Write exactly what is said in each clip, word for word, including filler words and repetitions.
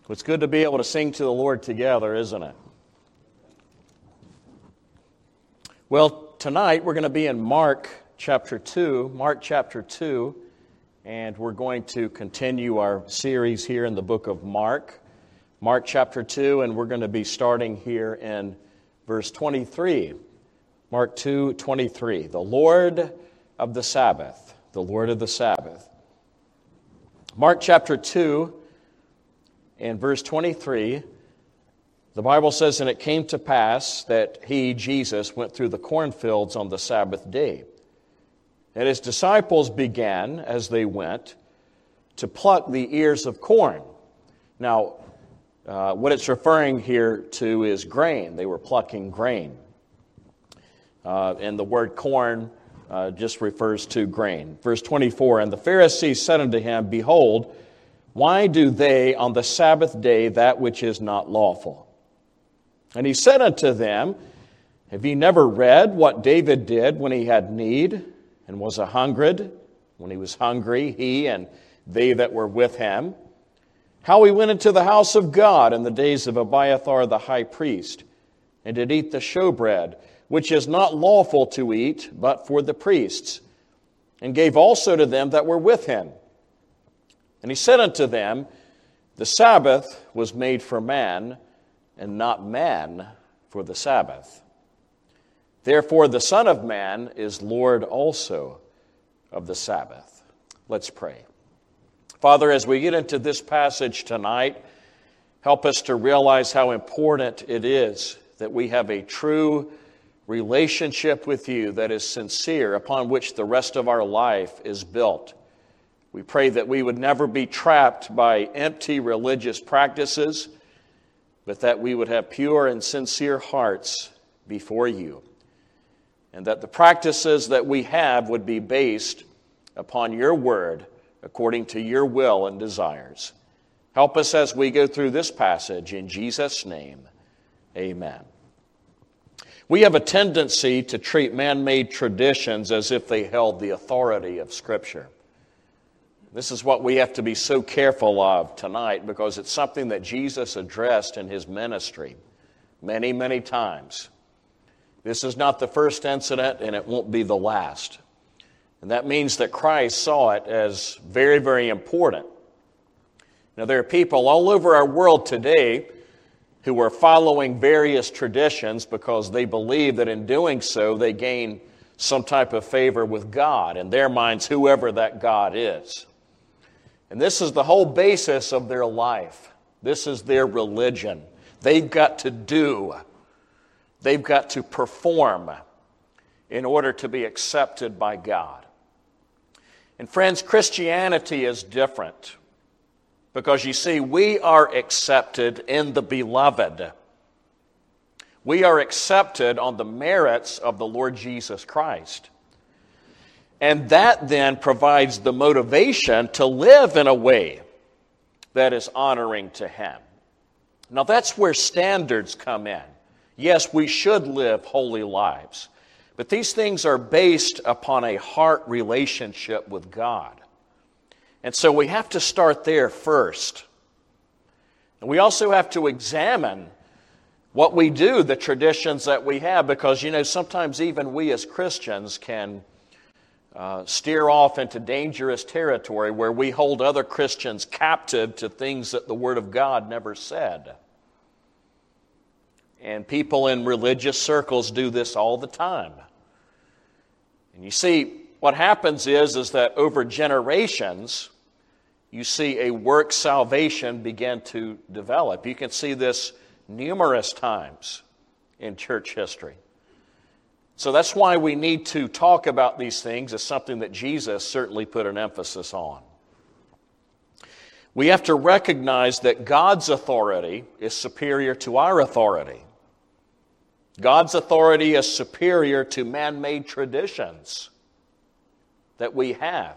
It's good to be able to sing to the Lord together, isn't it? Well, tonight we're going to be in Mark chapter two, Mark chapter two, and we're going to continue our series here in the book of Mark. Mark chapter two, and we're going to be starting here in verse twenty-three. Mark two, twenty-three. The Lord of the Sabbath. The Lord of the Sabbath. Mark chapter two, in verse twenty-three, the Bible says, "And it came to pass that he, Jesus, went through the cornfields on the Sabbath day. And his disciples began, as they went, to pluck the ears of corn." Now, uh, what it's referring here to is grain. They were plucking grain. Uh, and the word corn uh, just refers to grain. Verse twenty-four, "And the Pharisees said unto him, Behold, why do they on the Sabbath day that which is not lawful? And he said unto them, Have ye never read what David did when he had need, and was a hungered, when he was hungry, he and they that were with him? How he went into the house of God in the days of Abiathar the high priest, and did eat the showbread, which is not lawful to eat, but for the priests, and gave also to them that were with him. And he said unto them, The Sabbath was made for man, and not man for the Sabbath. Therefore the Son of Man is Lord also of the Sabbath." Let's pray. Father, as we get into this passage tonight, help us to realize how important it is that we have a true relationship with you that is sincere, upon which the rest of our life is built. We pray that we would never be trapped by empty religious practices, but that we would have pure and sincere hearts before you, and that the practices that we have would be based upon your word, according to your will and desires. Help us as we go through this passage. In Jesus' name, amen. We have a tendency to treat man-made traditions as if they held the authority of Scripture. This is what we have to be so careful of tonight, because it's something that Jesus addressed in his ministry many, many times. This is not the first incident, and it won't be the last. And that means that Christ saw it as very, very important. Now, there are people all over our world today who are following various traditions because they believe that in doing so they gain some type of favor with God, in their minds, whoever that God is. And this is the whole basis of their life. This is their religion. They've got to do. They've got to perform in order to be accepted by God. And friends, Christianity is different. Because you see, we are accepted in the beloved. We are accepted on the merits of the Lord Jesus Christ. And that then provides the motivation to live in a way that is honoring to Him. Now that's where standards come in. Yes, we should live holy lives. But these things are based upon a heart relationship with God. And so we have to start there first. And we also have to examine what we do, the traditions that we have, because, you know, sometimes even we as Christians can uh, steer off into dangerous territory where we hold other Christians captive to things that the Word of God never said. And people in religious circles do this all the time. And you see, what happens is, is that over generations, you see a work salvation begin to develop. You can see this numerous times in church history. So that's why we need to talk about these things as something that Jesus certainly put an emphasis on. We have to recognize that God's authority is superior to our authority. God's authority is superior to man-made traditions that we have.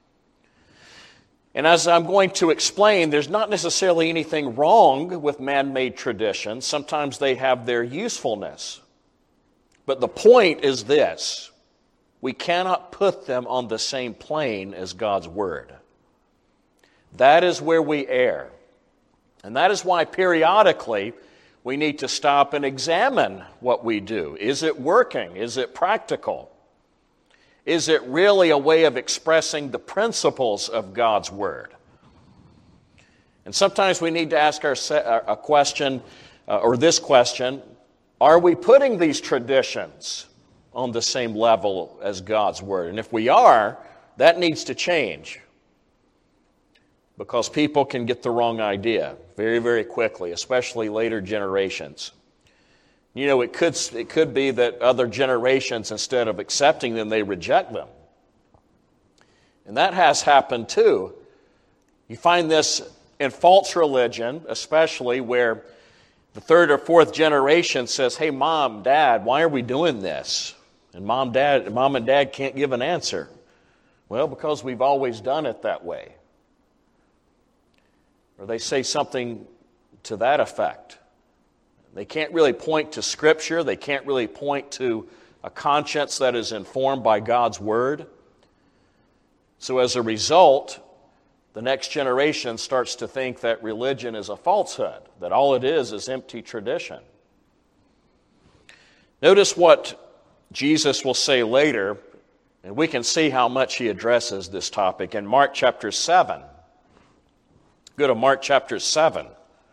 And as I'm going to explain, there's not necessarily anything wrong with man-made traditions. Sometimes they have their usefulness. But the point is this: we cannot put them on the same plane as God's Word. That is where we err. And that is why periodically we need to stop and examine what we do. Is it working? Is it practical? Is it really a way of expressing the principles of God's Word? And sometimes we need to ask our a question, uh, or this question, are we putting these traditions on the same level as God's Word? And if we are, that needs to change, because people can get the wrong idea very, very quickly, especially later generations. You know, it could, it could be that other generations, instead of accepting them, they reject them. And that has happened too. You find this in false religion, especially where the third or fourth generation says, hey, Mom, Dad, why are we doing this? And Mom, Dad, Mom and Dad can't give an answer. Well, because we've always done it that way. Or they say something to that effect. They can't really point to Scripture. They can't really point to a conscience that is informed by God's Word. So as a result, the next generation starts to think that religion is a falsehood, that all it is is empty tradition. Notice what Jesus will say later, and we can see how much he addresses this topic in Mark chapter seven. Go to Mark chapter seven.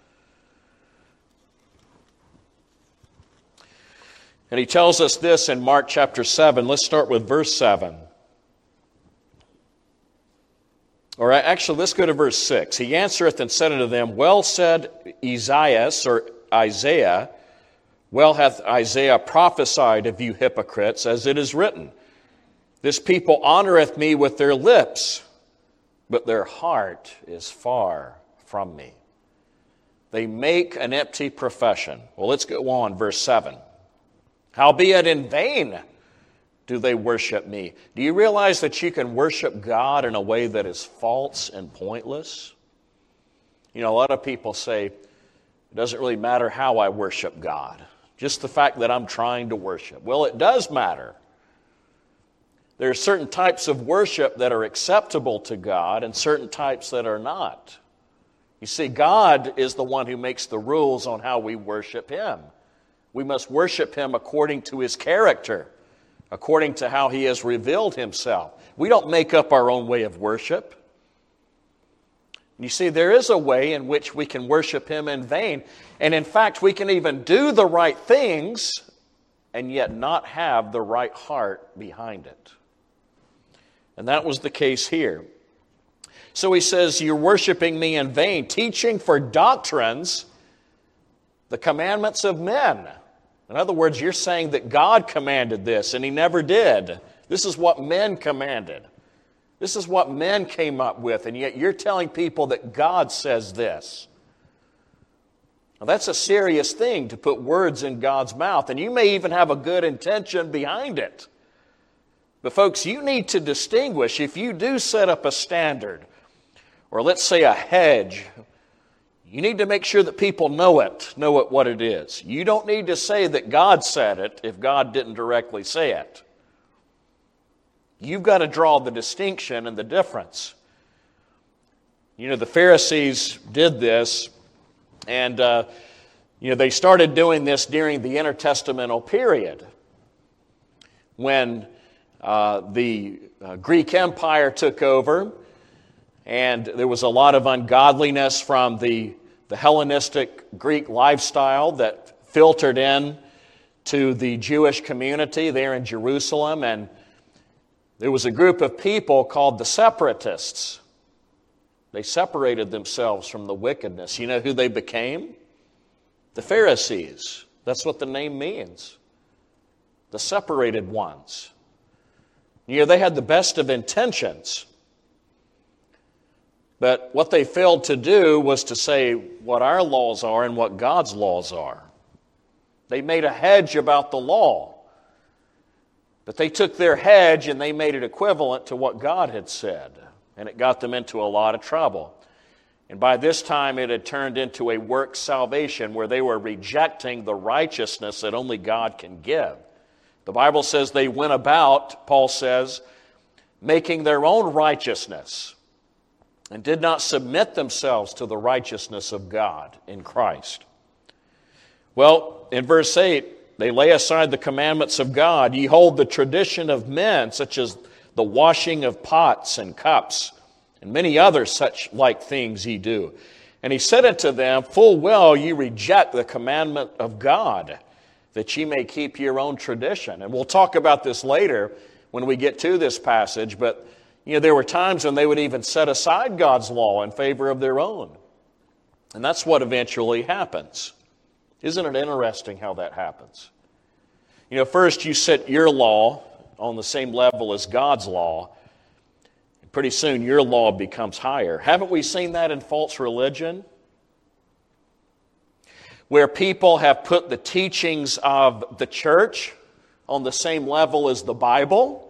And he tells us this in Mark chapter seven. Let's start with verse seven. All right, actually, let's go to verse six. He answereth and said unto them, well said Esaias, or Isaiah, well hath Isaiah prophesied of you hypocrites, as it is written, this people honoreth me with their lips, but their heart is far from me. They make an empty profession. Well, let's go on, verse seven. Howbeit in vain do they worship me. Do you realize that you can worship God in a way that is false and pointless? You know, a lot of people say, it doesn't really matter how I worship God. Just the fact that I'm trying to worship. Well, it does matter. There are certain types of worship that are acceptable to God and certain types that are not. You see, God is the one who makes the rules on how we worship Him. We must worship Him according to His character, according to how He has revealed Himself. We don't make up our own way of worship. You see, there is a way in which we can worship Him in vain. And in fact, we can even do the right things and yet not have the right heart behind it. And that was the case here. So he says, you're worshiping me in vain, teaching for doctrines the commandments of men. In other words, you're saying that God commanded this, and He never did. This is what men commanded. This is what men came up with, and yet you're telling people that God says this. Now, that's a serious thing, to put words in God's mouth, and you may even have a good intention behind it. But folks, you need to distinguish. If you do set up a standard, or let's say a hedge, you need to make sure that people know it, know it what it is. You don't need to say that God said it if God didn't directly say it. You've got to draw the distinction and the difference. You know, the Pharisees did this, and uh, you know, they started doing this during the intertestamental period, when uh, the uh, Greek Empire took over. And there was a lot of ungodliness from the, the Hellenistic Greek lifestyle that filtered in to the Jewish community there in Jerusalem. And there was a group of people called the separatists. They separated themselves from the wickedness. You know who they became? The Pharisees. That's what the name means. The separated ones. You know, they had the best of intentions. But what they failed to do was to say what our laws are and what God's laws are. They made a hedge about the law. But they took their hedge and they made it equivalent to what God had said. And it got them into a lot of trouble. And by this time it had turned into a work salvation where they were rejecting the righteousness that only God can give. The Bible says they went about, Paul says, making their own righteousness. and did not submit themselves to the righteousness of God in Christ. Well, in verse eight, they lay aside the commandments of God. Ye hold the tradition of men, such as the washing of pots and cups, and many other such like things ye do. And he said unto them, full well ye reject the commandment of God, that ye may keep your own tradition. And we'll talk about this later when we get to this passage, but you know, there were times when they would even set aside God's law in favor of their own. And that's what eventually happens. Isn't it interesting how that happens? You know, first you set your law on the same level as God's law. And pretty soon your law becomes higher. Haven't we seen that in false religion? Where people have put the teachings of the church on the same level as the Bible.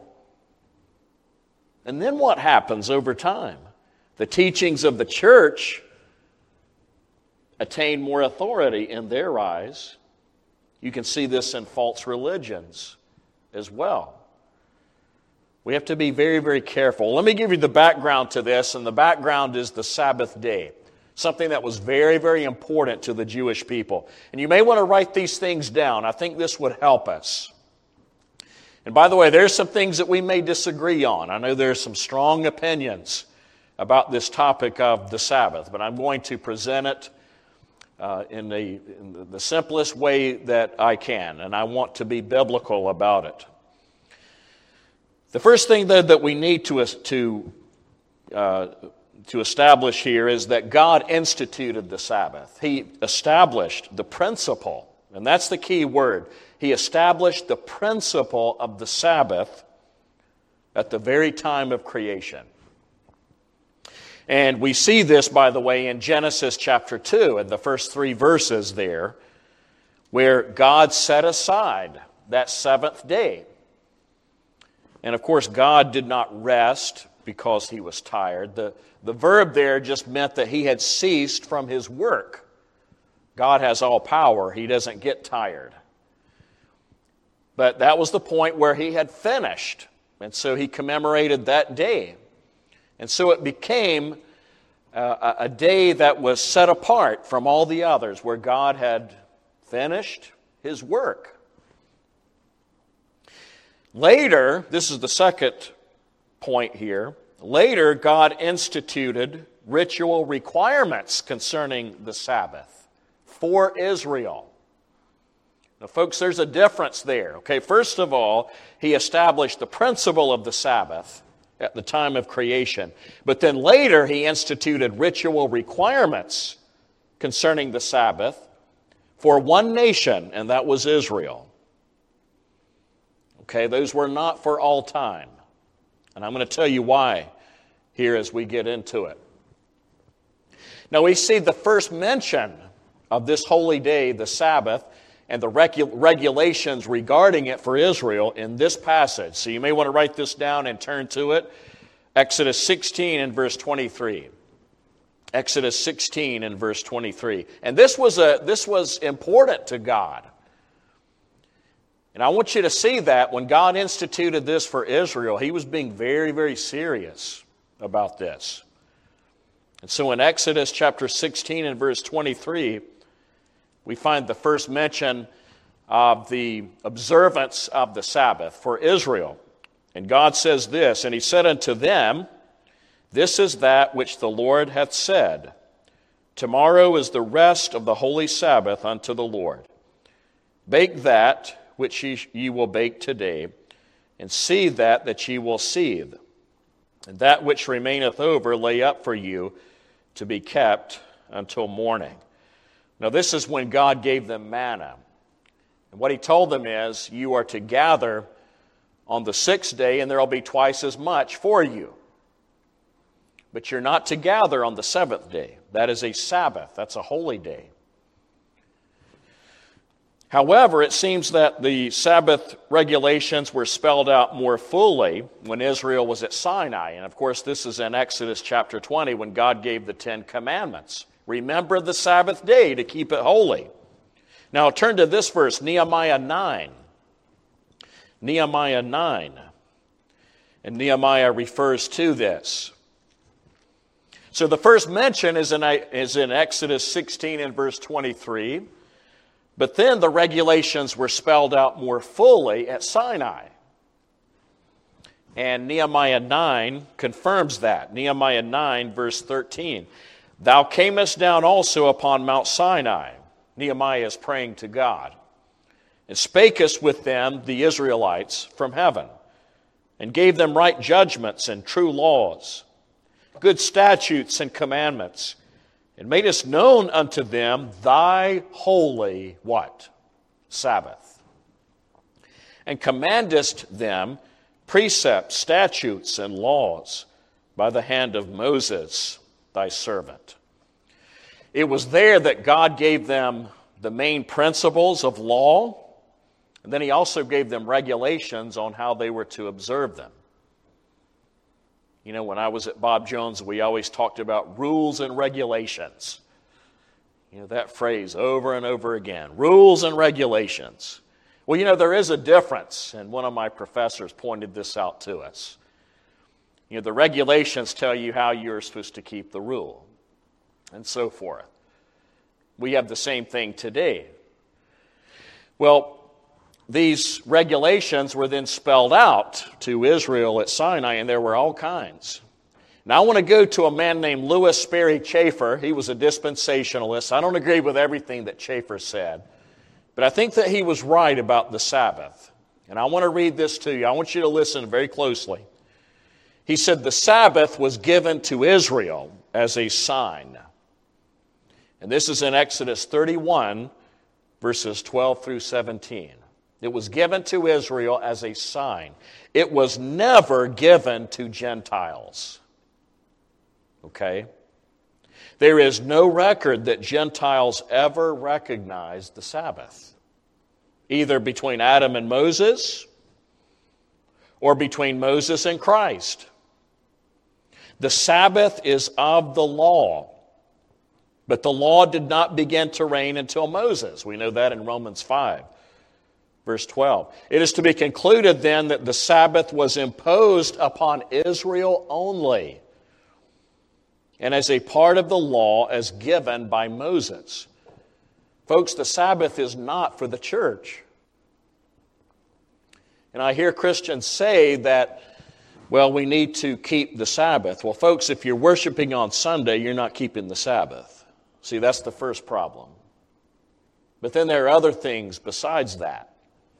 And then what happens over time? The teachings of the church attain more authority in their eyes. You can see this in false religions as well. We have to be very, very careful. Let me give you the background to this, and the background is the Sabbath day. Something that was very, very important to the Jewish people. And you may want to write these things down. I think this would help us. And by the way, there's some things that we may disagree on. I know there's some strong opinions about this topic of the Sabbath, but I'm going to present it uh, in, the, in the simplest way that I can, and I want to be biblical about it. The first thing that, that we need to, to, uh, to establish here is that God instituted the Sabbath. He established the principle, and that's the key word. He established the principle of the Sabbath at the very time of creation. And we see this, by the way, in Genesis chapter two, in the first three verses there, where God set aside that seventh day. And of course, God did not rest because he was tired. The, the verb there just meant that he had ceased from his work. God has all power. He doesn't get tired. But that was the point where he had finished. And so he commemorated that day. And so it became uh, a day that was set apart from all the others, where God had finished his work. Later, this is the second point here, later God instituted ritual requirements concerning the Sabbath for Israel. Now, folks, there's a difference there. Okay, first of all, he established the principle of the Sabbath at the time of creation. But then later, he instituted ritual requirements concerning the Sabbath for one nation, and that was Israel. Okay, those were not for all time. And I'm going to tell you why here as we get into it. Now, we see the first mention of this holy day, the Sabbath, and the regu- regulations regarding it for Israel in this passage. So you may want to write this down and turn to it. Exodus sixteen and verse twenty-three. Exodus sixteen and verse twenty-three. And this was a this was important to God. And I want you to see that when God instituted this for Israel, he was being very, very serious about this. And so in Exodus chapter sixteen and verse twenty-three, we find the first mention of the observance of the Sabbath for Israel. And God says this, and he said unto them, this is that which the Lord hath said. Tomorrow is the rest of the holy Sabbath unto the Lord. Bake that which ye, ye will bake today, and seethe that that ye will seethe. And that which remaineth over lay up for you to be kept until morning. Now this is when God gave them manna. And what he told them is, you are to gather on the sixth day, and there will be twice as much for you. But you're not to gather on the seventh day. That is a Sabbath. That's a holy day. However, it seems that the Sabbath regulations were spelled out more fully when Israel was at Sinai. And of course, this is in Exodus chapter twenty when God gave the Ten Commandments. Remember the Sabbath day to keep it holy. Now turn to this verse, Nehemiah nine. Nehemiah nine. And Nehemiah refers to this. So the first mention is in, is in Exodus sixteen and verse twenty-three. But then the regulations were spelled out more fully at Sinai. And Nehemiah nine confirms that. Nehemiah nine, verse thirteen. Thou camest down also upon Mount Sinai. Nehemiah is praying to God. And spakest with them, the Israelites, from heaven, and gave them right judgments and true laws, good statutes and commandments, and madest known unto them thy holy what? Sabbath. And commandest them precepts, statutes, and laws by the hand of Moses, thy servant. It was there that God gave them the main principles of law, and then he also gave them regulations on how they were to observe them. You know, when I was at Bob Jones, we always talked about rules and regulations. You know, that phrase over and over again, rules and regulations. Well, you know, there is a difference, and one of my professors pointed this out to us. You know, the regulations tell you how you're supposed to keep the rule, and so forth. We have the same thing today. Well, these regulations were then spelled out to Israel at Sinai, and there were all kinds. Now, I want to go to a man named Lewis Sperry Chafer. He was a dispensationalist. I don't agree with everything that Chafer said, but I think that he was right about the Sabbath. And I want to read this to you. I want you to listen very closely. He said, the Sabbath was given to Israel as a sign. And this is in Exodus thirty-one, verses twelve through seventeen. It was given to Israel as a sign. It was never given to Gentiles. Okay? There is no record that Gentiles ever recognized the Sabbath, either between Adam and Moses or between Moses and Christ. The Sabbath is of the law, but the law did not begin to reign until Moses. We know that in Romans five. Verse twelve. It is to be concluded then that the Sabbath was imposed upon Israel only, and as a part of the law as given by Moses. Folks, the Sabbath is not for the church. And I hear Christians say that, well, we need to keep the Sabbath. Well, folks, if you're worshiping on Sunday, you're not keeping the Sabbath. See, that's the first problem. But then there are other things besides that.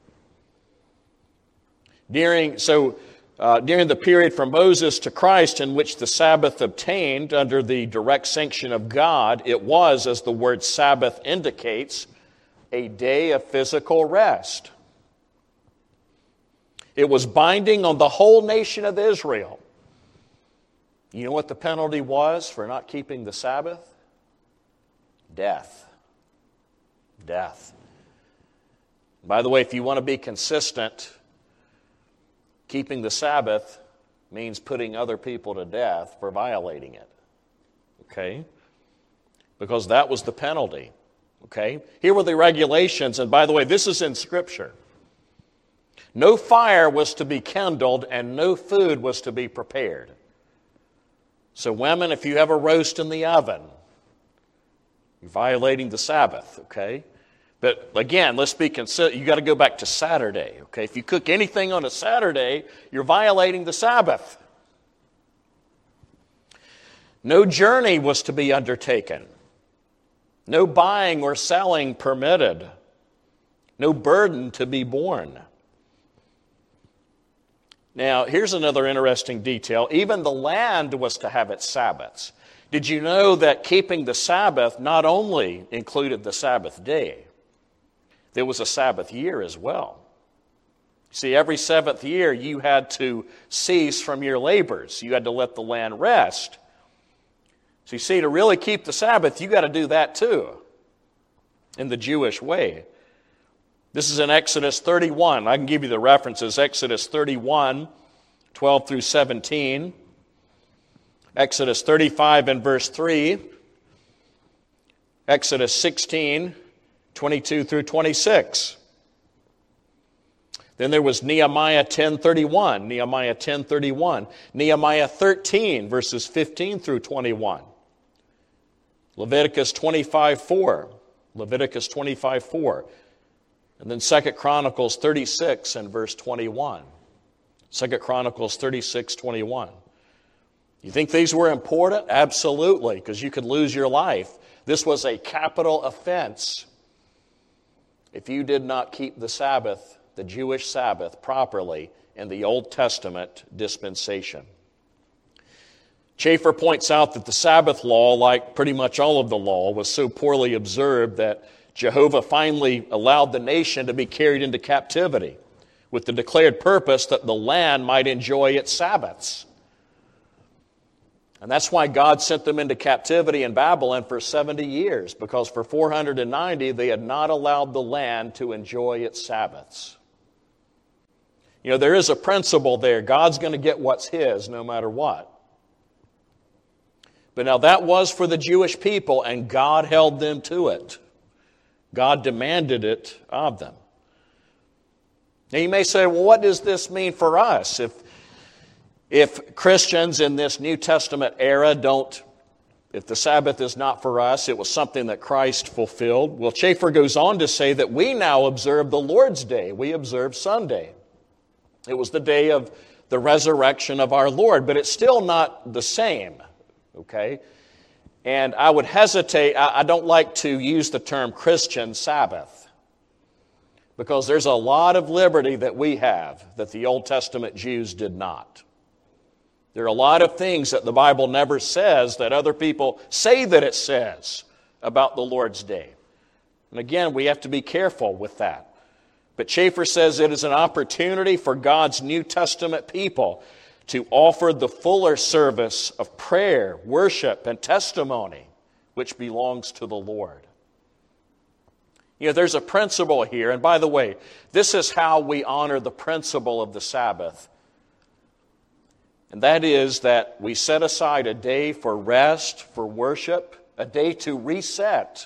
During, so, uh, during the period from Moses to Christ in which the Sabbath obtained under the direct sanction of God, it was, as the word Sabbath indicates, a day of physical rest. It was binding on the whole nation of Israel. You know what the penalty was for not keeping the Sabbath? Death. Death. By the way, if you want to be consistent, keeping the Sabbath means putting other people to death for violating it. Okay? Because that was the penalty. Okay? Here were the regulations, and by the way, this is in Scripture. No fire was to be kindled and no food was to be prepared. So women, if you have a roast in the oven, you're violating the Sabbath, okay? But again, let's be considerate. You got to go back to Saturday, okay? If you cook anything on a Saturday, you're violating the Sabbath. No journey was to be undertaken. No buying or selling permitted. No burden to be borne. Now, here's another interesting detail. Even the land was to have its Sabbaths. Did you know that keeping the Sabbath not only included the Sabbath day, there was a Sabbath year as well. See, every seventh year you had to cease from your labors. You had to let the land rest. So you see, to really keep the Sabbath, you got to do that too, in the Jewish way. This is in Exodus thirty-one. I can give you the references. Exodus thirty-one, twelve through seventeen. Exodus thirty-five and verse three. Exodus sixteen, twenty-two through twenty-six. Then there was Nehemiah ten thirty-one, Nehemiah ten thirty-one, Nehemiah thirteen, verses fifteen through twenty-one, Leviticus twenty-five four, Leviticus twenty-five four, and then Second Chronicles thirty-six and verse twenty-one. Second Chronicles thirty-six twenty-one. You think these were important? Absolutely, because you could lose your life. This was a capital offense if you did not keep the Sabbath, the Jewish Sabbath, properly in the Old Testament dispensation. Chafer points out that the Sabbath law, like pretty much all of the law, was so poorly observed that Jehovah finally allowed the nation to be carried into captivity with the declared purpose that the land might enjoy its Sabbaths. And that's why God sent them into captivity in Babylon for seventy years, because for four hundred ninety they had not allowed the land to enjoy its Sabbaths. You know, there is a principle there. God's going to get what's His no matter what. But now that was for the Jewish people, and God held them to it. God demanded it of them. Now you may say, well, what does this mean for us? If If Christians in this New Testament era don't, if the Sabbath is not for us, it was something that Christ fulfilled. Well, Chafer goes on to say that we now observe the Lord's Day. We observe Sunday. It was the day of the resurrection of our Lord, but it's still not the same, okay? And I would hesitate, I, I don't like to use the term Christian Sabbath, because there's a lot of liberty that we have that the Old Testament Jews did not. There are a lot of things that the Bible never says that other people say that it says about the Lord's Day. And again, we have to be careful with that. But Chafer says it is an opportunity for God's New Testament people to offer the fuller service of prayer, worship, and testimony, which belongs to the Lord. You know, there's a principle here, and by the way, this is how we honor the principle of the Sabbath. And that is that we set aside a day for rest, for worship, a day to reset.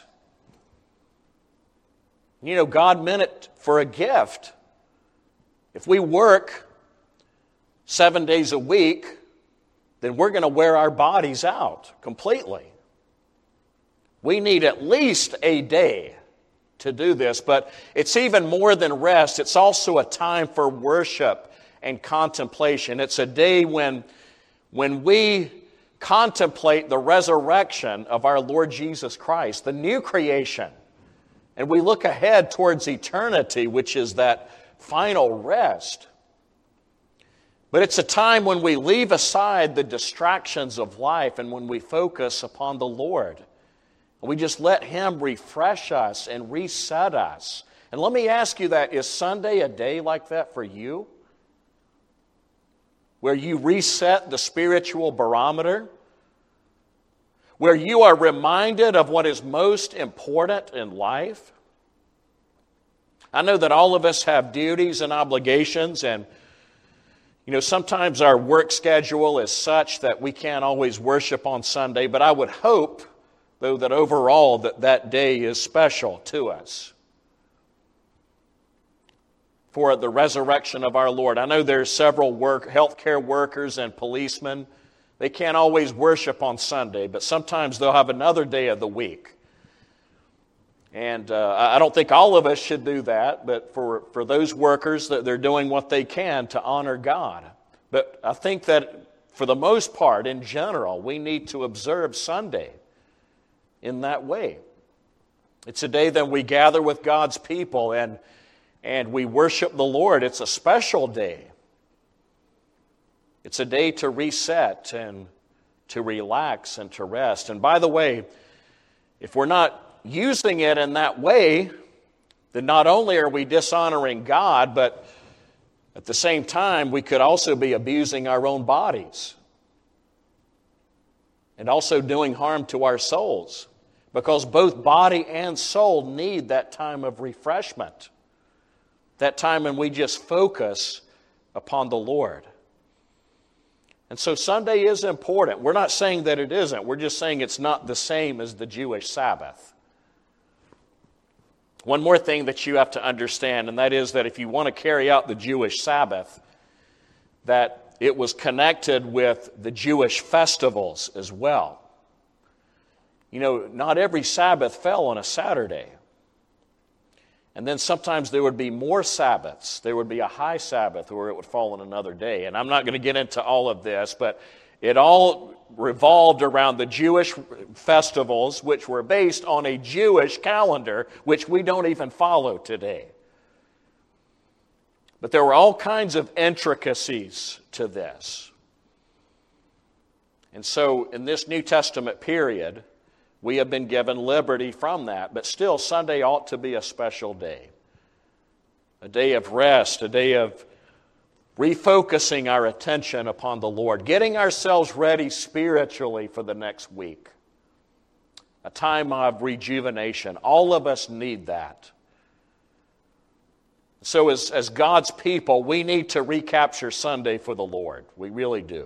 You know, God meant it for a gift. If we work seven days a week, then we're going to wear our bodies out completely. We need at least a day to do this, but it's even more than rest. It's also a time for worship and contemplation. It's a day when, when we contemplate the resurrection of our Lord Jesus Christ, the new creation, and we look ahead towards eternity, which is that final rest. But it's a time when we leave aside the distractions of life and when we focus upon the Lord. And we just let Him refresh us and reset us. And let me ask you that, is Sunday a day like that for you? Where you reset the spiritual barometer, where you are reminded of what is most important in life. I know that all of us have duties and obligations, and you know, sometimes our work schedule is such that we can't always worship on Sunday, but I would hope, though, that overall that that day is special to us for the resurrection of our Lord. I know there's several work, healthcare workers and policemen. They can't always worship on Sunday, but sometimes they'll have another day of the week. And uh, I don't think all of us should do that, but for, for those workers, that they're doing what they can to honor God. But I think that for the most part, in general, we need to observe Sunday in that way. It's a day that we gather with God's people and And we worship the Lord. It's a special day. It's a day to reset and to relax and to rest. And by the way, if we're not using it in that way, then not only are we dishonoring God, but at the same time, we could also be abusing our own bodies and also doing harm to our souls, because both body and soul need that time of refreshment. That time when we just focus upon the Lord. And so Sunday is important. We're not saying that it isn't. We're just saying it's not the same as the Jewish Sabbath. One more thing that you have to understand, and that is that if you want to carry out the Jewish Sabbath, that it was connected with the Jewish festivals as well. You know, not every Sabbath fell on a Saturday. And then sometimes there would be more Sabbaths. There would be a high Sabbath where it would fall on another day. And I'm not going to get into all of this, but it all revolved around the Jewish festivals, which were based on a Jewish calendar, which we don't even follow today. But there were all kinds of intricacies to this. And so in this New Testament period, we have been given liberty from that. But still, Sunday ought to be a special day. A day of rest, a day of refocusing our attention upon the Lord, getting ourselves ready spiritually for the next week. A time of rejuvenation. All of us need that. So as, as God's people, we need to recapture Sunday for the Lord. We really do.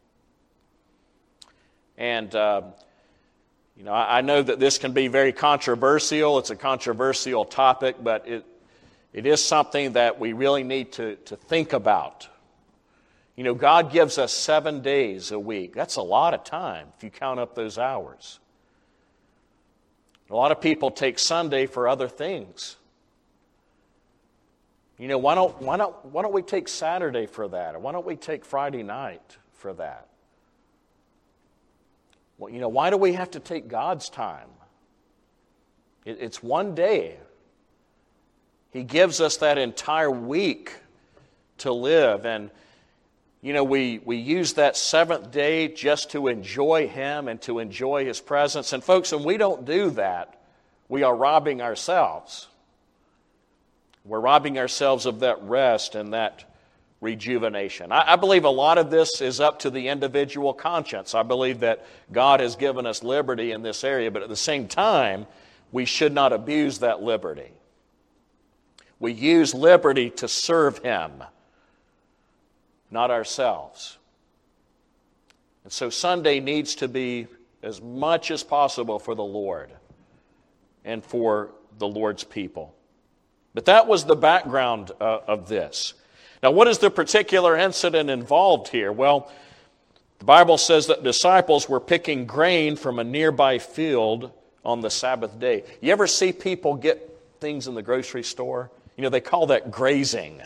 And, uh, you know, I, I know that this can be very controversial. It's a controversial topic, but it It is something that we really need to, to think about. You know, God gives us seven days a week. That's a lot of time if you count up those hours. A lot of people take Sunday for other things. You know, why don't, why don't, why don't we take Saturday for that? Or why don't we take Friday night for that? Well, you know, why do we have to take God's time? It, it's one day. He gives us that entire week to live. And, you know, we, we use that seventh day just to enjoy Him and to enjoy His presence. And folks, when we don't do that, we are robbing ourselves. We're robbing ourselves of that rest and that rejuvenation. I, I believe a lot of this is up to the individual conscience. I believe that God has given us liberty in this area, but at the same time, we should not abuse that liberty. We use liberty to serve Him, not ourselves. And so Sunday needs to be as much as possible for the Lord and for the Lord's people. But that was the background uh, of this. Now, what is the particular incident involved here? Well, the Bible says that disciples were picking grain from a nearby field on the Sabbath day. You ever see people get things in the grocery store? You know, they call that grazing.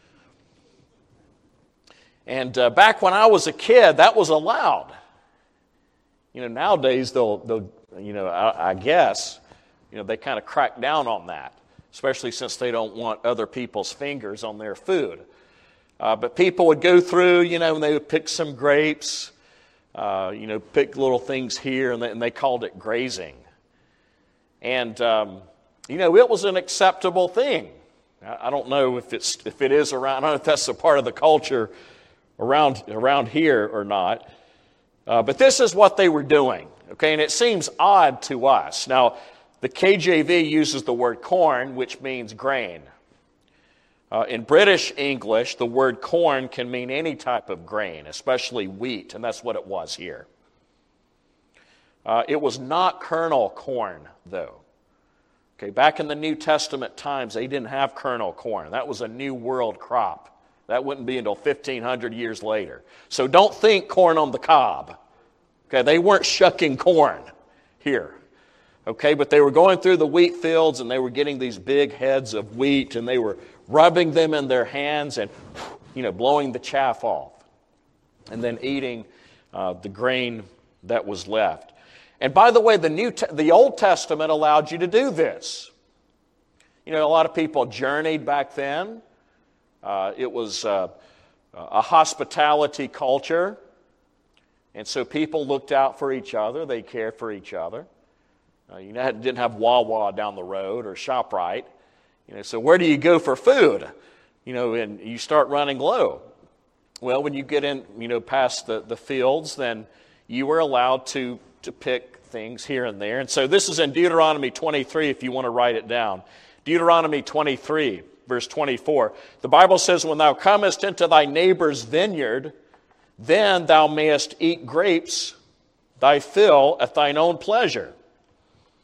And uh, back when I was a kid, that was allowed. You know, nowadays, they'll, they'll you know, I, I guess, you know, they kind of crack down on that, especially since they don't want other people's fingers on their food. Uh, but people would go through, you know, and they would pick some grapes, uh, you know, pick little things here, and they, and they called it grazing. And, um, you know, it was an acceptable thing. I don't know if it's if it is around. I don't know if that's a part of the culture around around here or not. Uh, but this is what they were doing. Okay, and it seems odd to us. Now, the K J V uses the word corn, which means grain. Uh, in British English, the word corn can mean any type of grain, especially wheat, and that's what it was here. Uh, it was not kernel corn, though. Okay, back in the New Testament times, they didn't have kernel corn. That was a New World crop. That wouldn't be until fifteen hundred years later. So don't think corn on the cob. Okay, they weren't shucking corn here. Okay, but they were going through the wheat fields and they were getting these big heads of wheat and they were rubbing them in their hands and, you know, blowing the chaff off and then eating uh, the grain that was left. And by the way, the New Te- the Old Testament allowed you to do this. You know, a lot of people journeyed back then. Uh, it was uh, a hospitality culture. And so people looked out for each other. They cared for each other. Uh, you know, didn't have Wawa down the road or ShopRite. You know, so where do you go for food? You know, and you start running low. Well, when you get in, you know, past the, the fields, then you were allowed to to pick things here and there. And so this is in Deuteronomy twenty-three, if you want to write it down. Deuteronomy twenty-three, verse twenty-four. The Bible says, when thou comest into thy neighbor's vineyard, then thou mayest eat grapes, thy fill at thine own pleasure.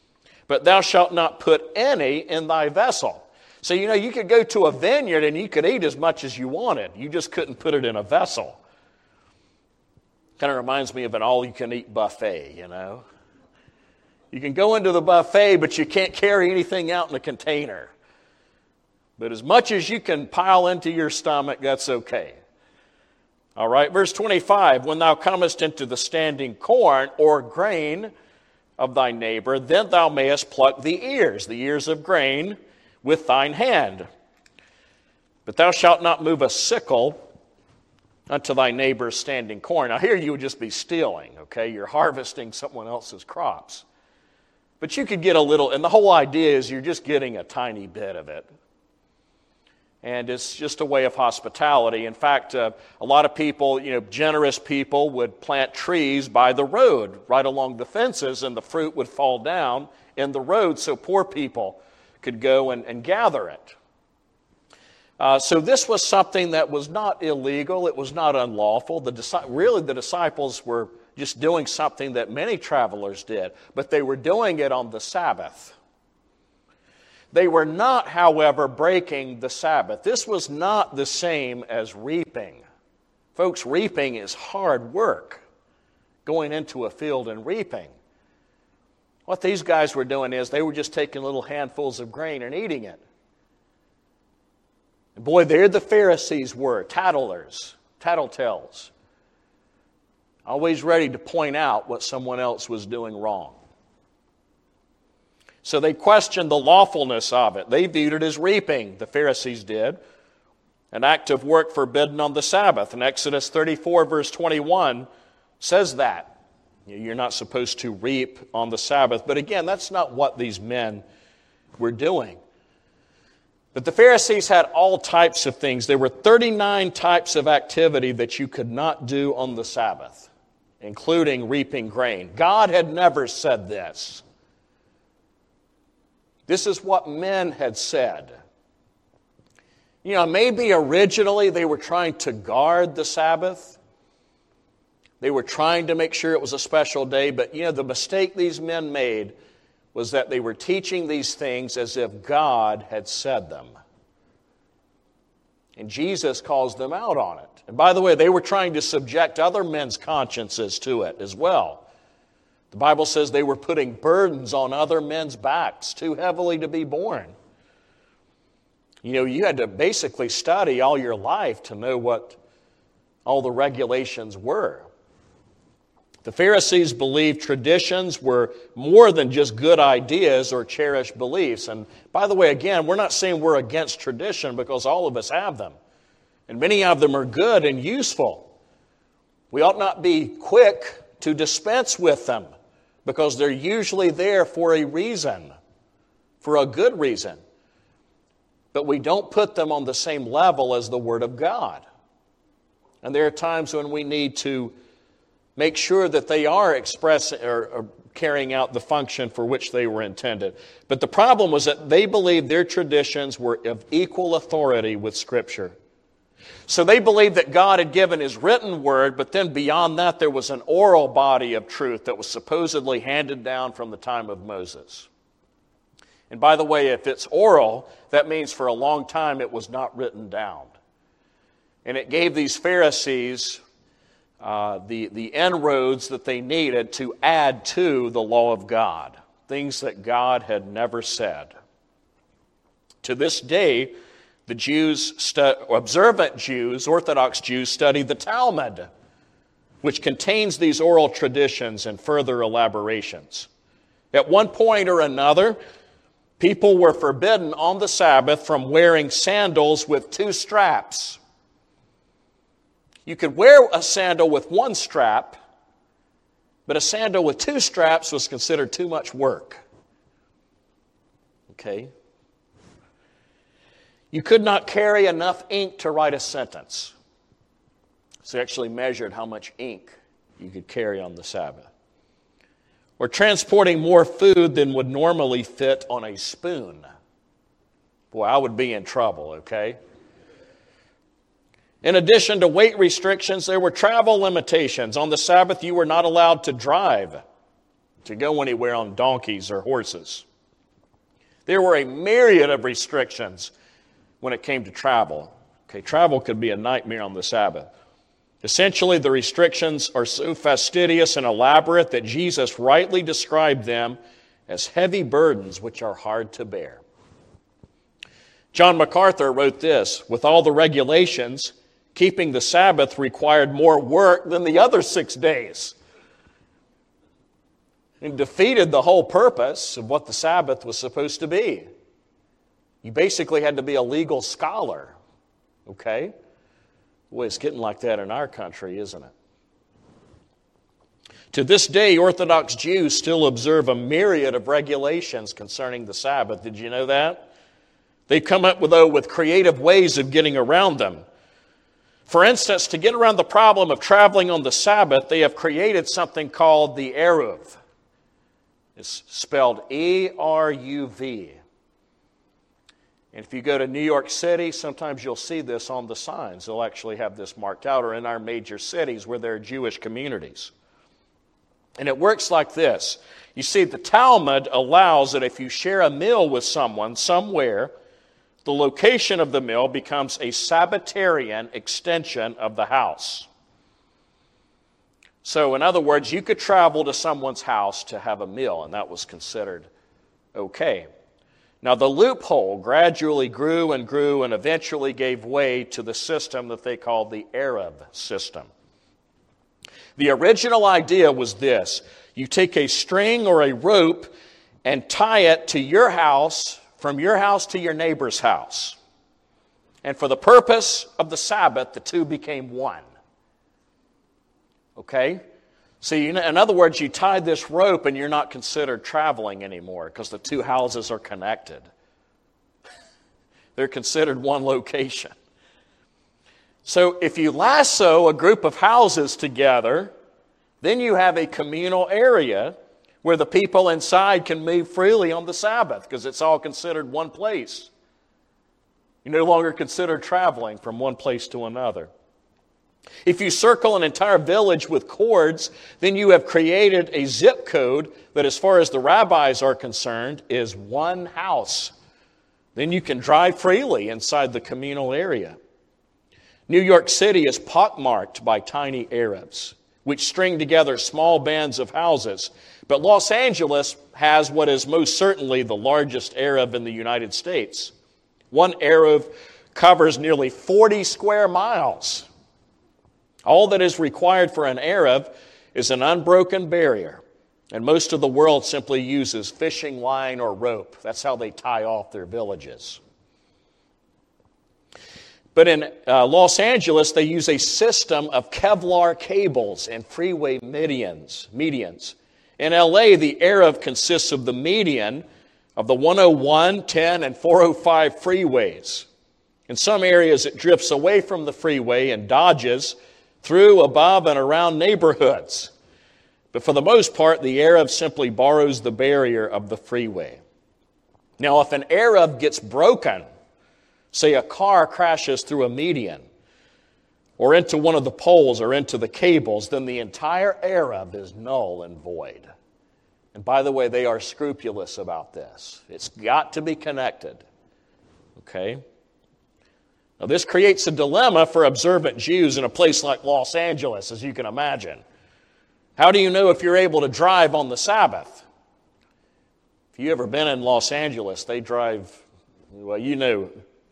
But thou shalt not put any in thy vessel. So, you know, you could go to a vineyard and you could eat as much as you wanted. You just couldn't put it in a vessel. Kind of reminds me of an all-you-can-eat buffet, you know. You can go into the buffet, but you can't carry anything out in a container. But as much as you can pile into your stomach, that's okay. All right, verse twenty-five, when thou comest into the standing corn or grain of thy neighbor, then thou mayest pluck the ears, the ears of grain, with thine hand. But thou shalt not move a sickle unto thy neighbor's standing corn. Now here you would just be stealing, okay? You're harvesting someone else's crops. But you could get a little, and the whole idea is you're just getting a tiny bit of it. And it's just a way of hospitality. In fact, uh, a lot of people, you know, generous people would plant trees by the road, right along the fences, and the fruit would fall down in the road so poor people could go and, and gather it. Uh, so this was something that was not illegal. It was not unlawful. The, really, the disciples were just doing something that many travelers did, but they were doing it on the Sabbath. They were not, however, breaking the Sabbath. This was not the same as reaping. Folks, reaping is hard work, going into a field and reaping. What these guys were doing is they were just taking little handfuls of grain and eating it. And boy, there the Pharisees were, tattlers, tattletales, always ready to point out what someone else was doing wrong. So they questioned the lawfulness of it. They viewed it as reaping, the Pharisees did, an act of work forbidden on the Sabbath. And Exodus thirty-four, verse twenty-one says that. You're not supposed to reap on the Sabbath. But again, that's not what these men were doing. But the Pharisees had all types of things. There were thirty-nine types of activity that you could not do on the Sabbath, including reaping grain. God had never said this. This is what men had said. You know, maybe originally they were trying to guard the Sabbath. They were trying to make sure it was a special day. But, you know, the mistake these men made was that they were teaching these things as if God had said them. And Jesus calls them out on it. And by the way, they were trying to subject other men's consciences to it as well. The Bible says they were putting burdens on other men's backs too heavily to be borne. You know, you had to basically study all your life to know what all the regulations were. The Pharisees believed traditions were more than just good ideas or cherished beliefs. And by the way, again, we're not saying we're against tradition because all of us have them. And many of them are good and useful. We ought not be quick to dispense with them because they're usually there for a reason, for a good reason. But we don't put them on the same level as the Word of God. And there are times when we need to make sure that they are expressing or, or carrying out the function for which they were intended. But the problem was that they believed their traditions were of equal authority with Scripture. So they believed that God had given His written word, but then beyond that there was an oral body of truth that was supposedly handed down from the time of Moses. And by the way, if it's oral, that means for a long time it was not written down. And it gave these Pharisees uh, the, the inroads that they needed to add to the law of God, things that God had never said. To this day, the Jews, stu- observant Jews, Orthodox Jews, study the Talmud, which contains these oral traditions and further elaborations. At one point or another, people were forbidden on the Sabbath from wearing sandals with two straps. You could wear a sandal with one strap, but a sandal with two straps was considered too much work. Okay? You could not carry enough ink to write a sentence. So they actually measured how much ink you could carry on the Sabbath. Or transporting more food than would normally fit on a spoon. Boy, I would be in trouble, okay? In addition to weight restrictions, there were travel limitations. On the Sabbath, you were not allowed to drive, to go anywhere on donkeys or horses. There were a myriad of restrictions when it came to travel. Okay, travel could be a nightmare on the Sabbath. Essentially, the restrictions are so fastidious and elaborate that Jesus rightly described them as heavy burdens which are hard to bear. John MacArthur wrote this: with all the regulations, keeping the Sabbath required more work than the other six days. It defeated the whole purpose of what the Sabbath was supposed to be. You basically had to be a legal scholar, okay? Boy, it's getting like that in our country, isn't it? To this day, Orthodox Jews still observe a myriad of regulations concerning the Sabbath. Did you know that? They've come up with, though, with creative ways of getting around them. For instance, to get around the problem of traveling on the Sabbath, they have created something called the Eruv. It's spelled E R U V. And if you go to New York City, sometimes you'll see this on the signs. They'll actually have this marked out, or in our major cities where there are Jewish communities. And it works like this. You see, the Talmud allows that if you share a meal with someone somewhere, the location of the meal becomes a Sabbatarian extension of the house. So, in other words, you could travel to someone's house to have a meal, and that was considered okay. Now, the loophole gradually grew and grew and eventually gave way to the system that they called the Eruv system. The original idea was this: you take a string or a rope and tie it to your house, from your house to your neighbor's house. And for the purpose of the Sabbath, the two became one. Okay? So you know, in other words, you tie this rope and you're not considered traveling anymore because the two houses are connected. They're considered one location. So if you lasso a group of houses together, then you have a communal area where the people inside can move freely on the Sabbath because it's all considered one place. You no longer consider traveling from one place to another. If you circle an entire village with cords, then you have created a zip code that, as far as the rabbis are concerned, is one house. Then you can drive freely inside the communal area. New York City is pockmarked by tiny Eruvs, which string together small bands of houses. But Los Angeles has what is most certainly the largest Eruv in the United States. One Eruv covers nearly forty square miles. All that is required for an Eruv is an unbroken barrier, and most of the world simply uses fishing line or rope. That's how they tie off their villages. But in uh, Los Angeles, they use a system of Kevlar cables and freeway medians. medians. In L A, the Eruv consists of the median of the one oh one, ten, and four oh five freeways. In some areas, it drifts away from the freeway and dodges through, above, and around neighborhoods. But for the most part, the Eruv simply borrows the barrier of the freeway. Now, if an Eruv gets broken, say a car crashes through a median, or into one of the poles or into the cables, then the entire Eruv is null and void. And by the way, they are scrupulous about this. It's got to be connected. Okay? Now, this creates a dilemma for observant Jews in a place like Los Angeles, as you can imagine. How do you know if you're able to drive on the Sabbath? If you've ever been in Los Angeles, they drive, well, you know.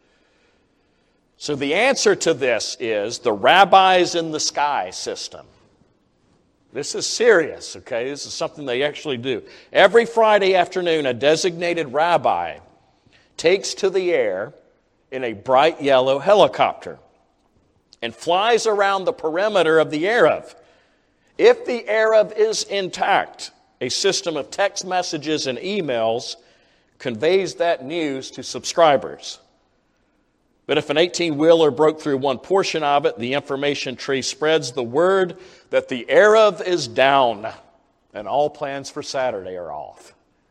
So the answer to this is the rabbis in the sky system. This is serious, okay? This is something they actually do. Every Friday afternoon, a designated rabbi takes to the air in a bright yellow helicopter and flies around the perimeter of the Eruv. If the Eruv is intact, a system of text messages and emails conveys that news to subscribers. But if an eighteen-wheeler broke through one portion of it, the information tree spreads the word that the Eruv is down and all plans for Saturday are off.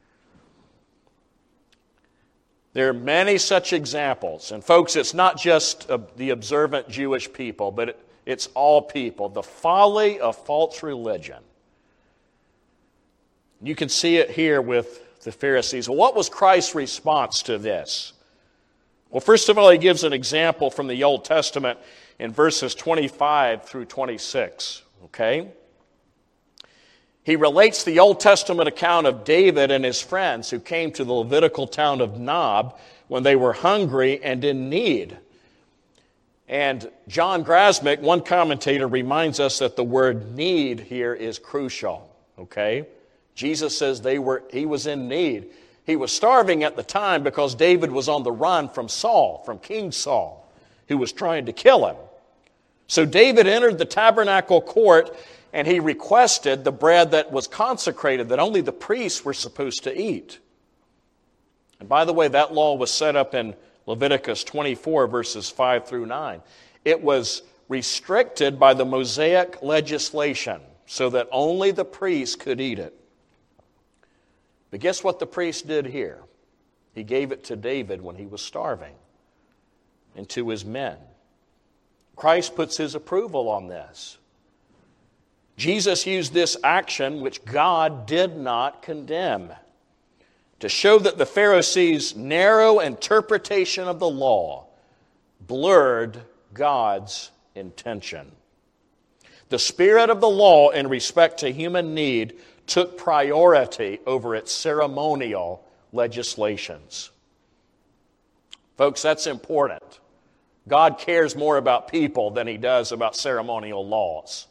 There are many such examples. And folks, it's not just uh, the observant Jewish people, but it, it's all people. The folly of false religion. You can see it here with the Pharisees. Well, what was Christ's response to this? Well, first of all, he gives an example from the Old Testament in verses twenty-five through twenty-six, okay? He relates the Old Testament account of David and his friends who came to the Levitical town of Nob when they were hungry and in need. And John Grasmick, one commentator, reminds us that the word need here is crucial, okay? Jesus says they were. he was in need. He was starving at the time because David was on the run from Saul, from King Saul, who was trying to kill him. So David entered the tabernacle court and he requested the bread that was consecrated, that only the priests were supposed to eat. And by the way, that law was set up in Leviticus twenty-four, verses five through nine. It was restricted by the Mosaic legislation so that only the priests could eat it. But guess what the priest did here? He gave it to David when he was starving and to his men. Christ puts his approval on this. Jesus used this action, which God did not condemn, to show that the Pharisees' narrow interpretation of the law blurred God's intention. The spirit of the law in respect to human need took priority over its ceremonial legislations. Folks, that's important. God cares more about people than he does about ceremonial laws.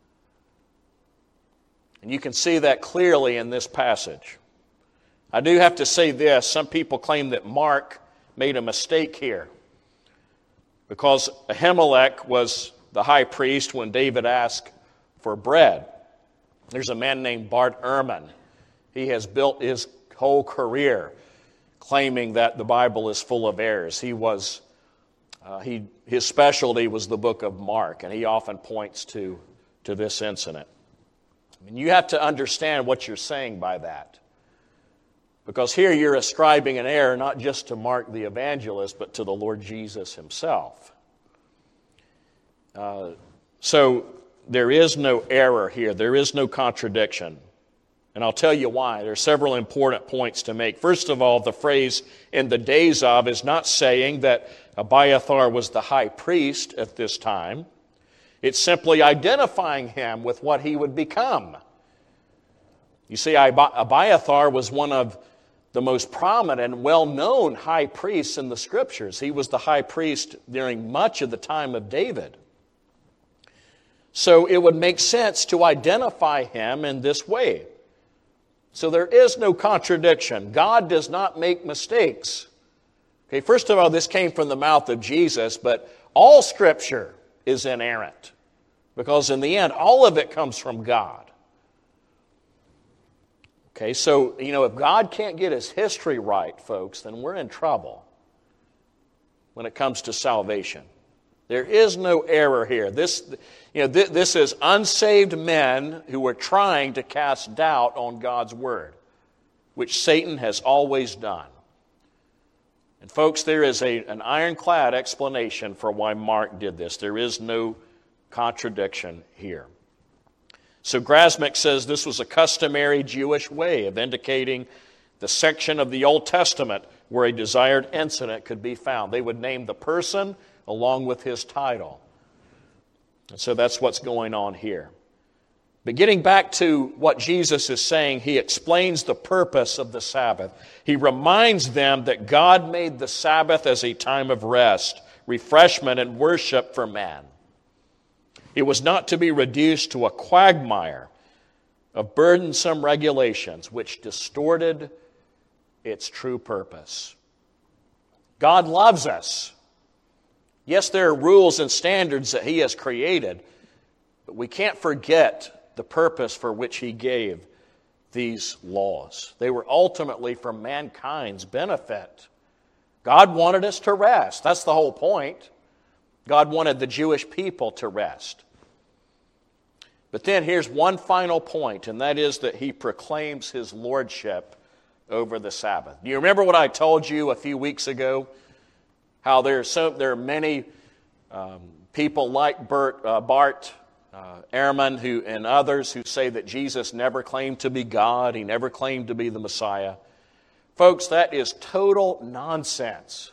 And you can see that clearly in this passage. I do have to say this. Some people claim that Mark made a mistake here because Ahimelech was the high priest when David asked for bread. There's a man named Bart Ehrman. He has built his whole career claiming that the Bible is full of errors. He was, uh, he his specialty was the book of Mark, and he often points to, to this incident. I mean, you have to understand what you're saying by that. Because here you're ascribing an error not just to Mark the evangelist, but to the Lord Jesus himself. Uh, so there is no error here. There is no contradiction. And I'll tell you why. There are several important points to make. First of all, the phrase "in the days of" is not saying that Abiathar was the high priest at this time. It's simply identifying him with what he would become. You see, Abiathar was one of the most prominent and well-known high priests in the Scriptures. He was the high priest during much of the time of David. So it would make sense to identify him in this way. So there is no contradiction. God does not make mistakes. Okay, first of all, this came from the mouth of Jesus, but all Scripture is inerrant, because in the end, all of it comes from God. Okay, so, you know, if God can't get his history right, folks, then we're in trouble when it comes to salvation. There is no error here. This, you know, th- this is unsaved men who are trying to cast doubt on God's word, which Satan has always done. And folks, there is a, an ironclad explanation for why Mark did this. There is no contradiction here. So Grasmick says this was a customary Jewish way of indicating the section of the Old Testament where a desired incident could be found. They would name the person along with his title. And so that's what's going on here. But getting back to what Jesus is saying, he explains the purpose of the Sabbath. He reminds them that God made the Sabbath as a time of rest, refreshment, and worship for man. It was not to be reduced to a quagmire of burdensome regulations which distorted its true purpose. God loves us. Yes, there are rules and standards that he has created, but we can't forget the purpose for which he gave these laws. They were ultimately for mankind's benefit. God wanted us to rest. That's the whole point. God wanted the Jewish people to rest. But then here's one final point, and that is that he proclaims his lordship over the Sabbath. Do you remember what I told you a few weeks ago? How there are, so, there are many um, people like Bert, uh, Bart uh, Ehrman who, and others who say that Jesus never claimed to be God. He never claimed to be the Messiah. Folks, that is total nonsense.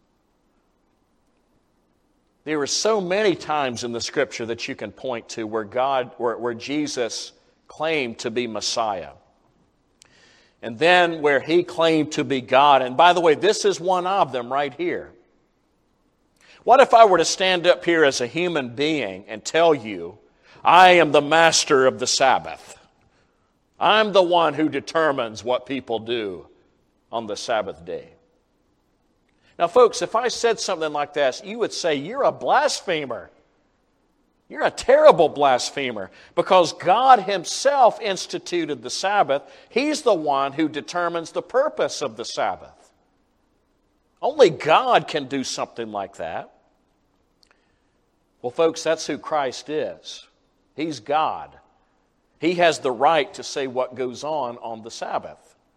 There are so many times in the Scripture that you can point to where God, where, where Jesus claimed to be Messiah. And then where he claimed to be God. And by the way, this is one of them right here. What if I were to stand up here as a human being and tell you, I am the master of the Sabbath. I'm the one who determines what people do on the Sabbath day. Now, folks, if I said something like this, you would say, you're a blasphemer. You're a terrible blasphemer, because God himself instituted the Sabbath. He's the one who determines the purpose of the Sabbath. Only God can do something like that. Well, folks, that's who Christ is. He's God. He has the right to say what goes on on the Sabbath.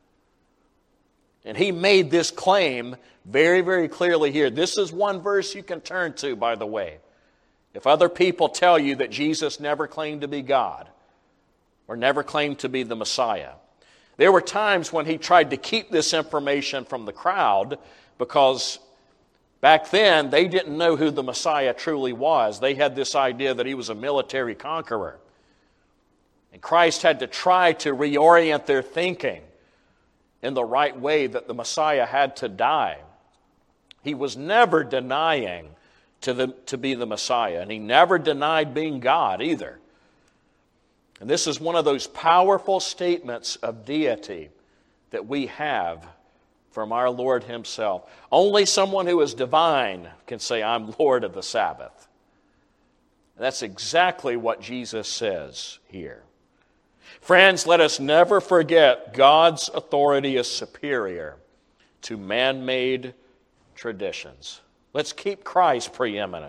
And he made this claim very, very clearly here. This is one verse you can turn to, by the way. If other people tell you that Jesus never claimed to be God or never claimed to be the Messiah, there were times when he tried to keep this information from the crowd, because back then they didn't know who the Messiah truly was. They had this idea that he was a military conqueror. And Christ had to try to reorient their thinking in the right way, that the Messiah had to die. He was never denying to, the, to be the Messiah, and he never denied being God either. And this is one of those powerful statements of deity that we have from our Lord himself. Only someone who is divine can say, I'm Lord of the Sabbath. And that's exactly what Jesus says here. Friends, let us never forget God's authority is superior to man-made traditions. Let's keep Christ preeminent.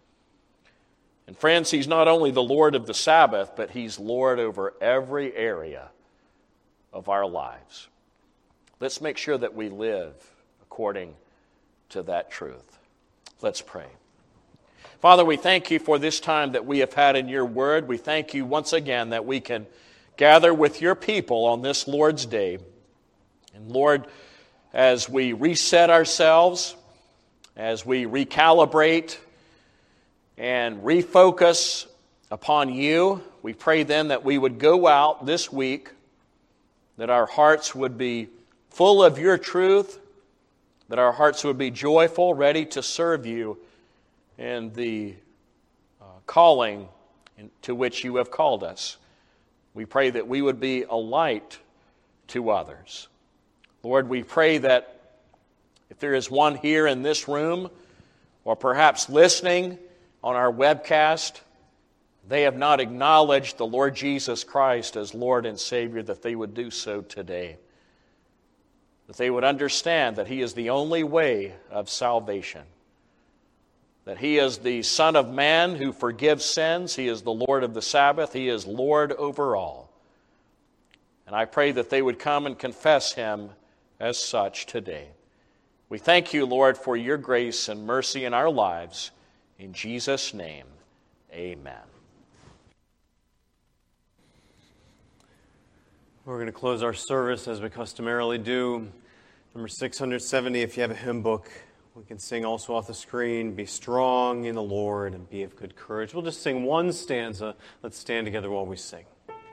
And friends, he's not only the Lord of the Sabbath, but he's Lord over every area of our lives. Let's make sure that we live according to that truth. Let's pray. Father, we thank you for this time that we have had in your word. We thank you once again that we can gather with your people on this Lord's Day. And Lord, as we reset ourselves, as we recalibrate and refocus upon you, we pray then that we would go out this week, that our hearts would be full of your truth, that our hearts would be joyful, ready to serve you in the uh, calling to which you have called us. We pray that we would be a light to others. Lord, we pray that if there is one here in this room, or perhaps listening on our webcast, they have not acknowledged the Lord Jesus Christ as Lord and Savior, that they would do so today. That they would understand that he is the only way of salvation. That he is the Son of Man who forgives sins. He is the Lord of the Sabbath. He is Lord over all. And I pray that they would come and confess him as such today. We thank you, Lord, for your grace and mercy in our lives. In Jesus' name, amen. We're going to close our service as we customarily do. Number six hundred seventy, if you have a hymn book. We can sing also off the screen, Be strong in the Lord and be of good courage. We'll just sing one stanza. Let's stand together while we sing.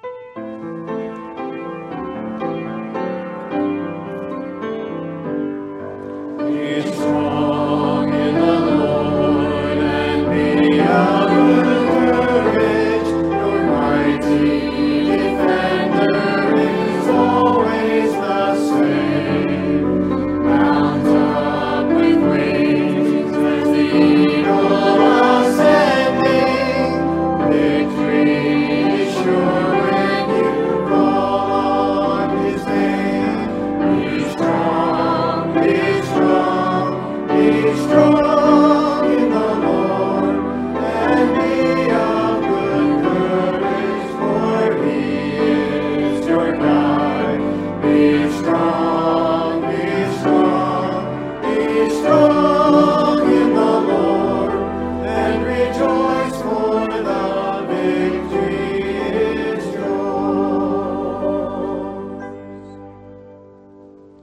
Be strong in the Lord and be of good courage. Your mighty defender is always the same. Mount up with wings as the eagle ascending. Victory is sure when you call on his name. Be strong, be strong, be strong in the Lord, and be of good courage, for he is your God. Be strong, be strong, be strong in the Lord, and rejoice, for the victory is yours.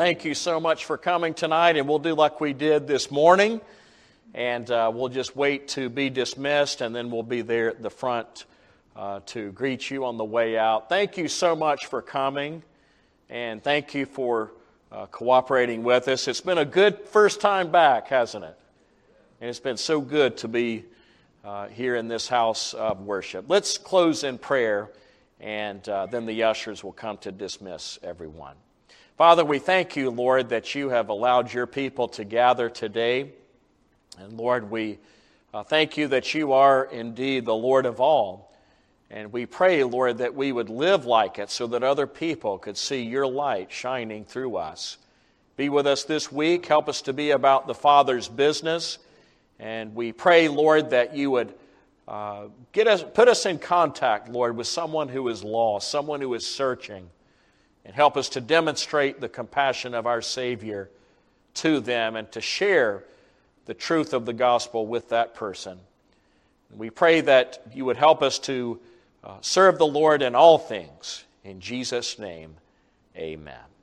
thank you so much for coming tonight, and we'll do like we did this morning, and uh, we'll just wait to be dismissed, and then we'll be there at the front uh, to greet you on the way out. Thank you so much for coming, and thank you for uh, cooperating with us. It's been a good first time back, hasn't it? And it's been so good to be uh, here in this house of worship. Let's close in prayer, and uh, then the ushers will come to dismiss everyone. Father, we thank you, Lord, that you have allowed your people to gather today. And Lord, we uh, thank you that you are indeed the Lord of all. And we pray, Lord, that we would live like it so that other people could see your light shining through us. Be with us this week. Help us to be about the Father's business. And we pray, Lord, that you would uh, get us, put us in contact, Lord, with someone who is lost, someone who is searching. And help us to demonstrate the compassion of our Savior to them and to share the truth of the gospel with that person. And we pray that you would help us to uh, serve the Lord in all things. In Jesus' name, amen.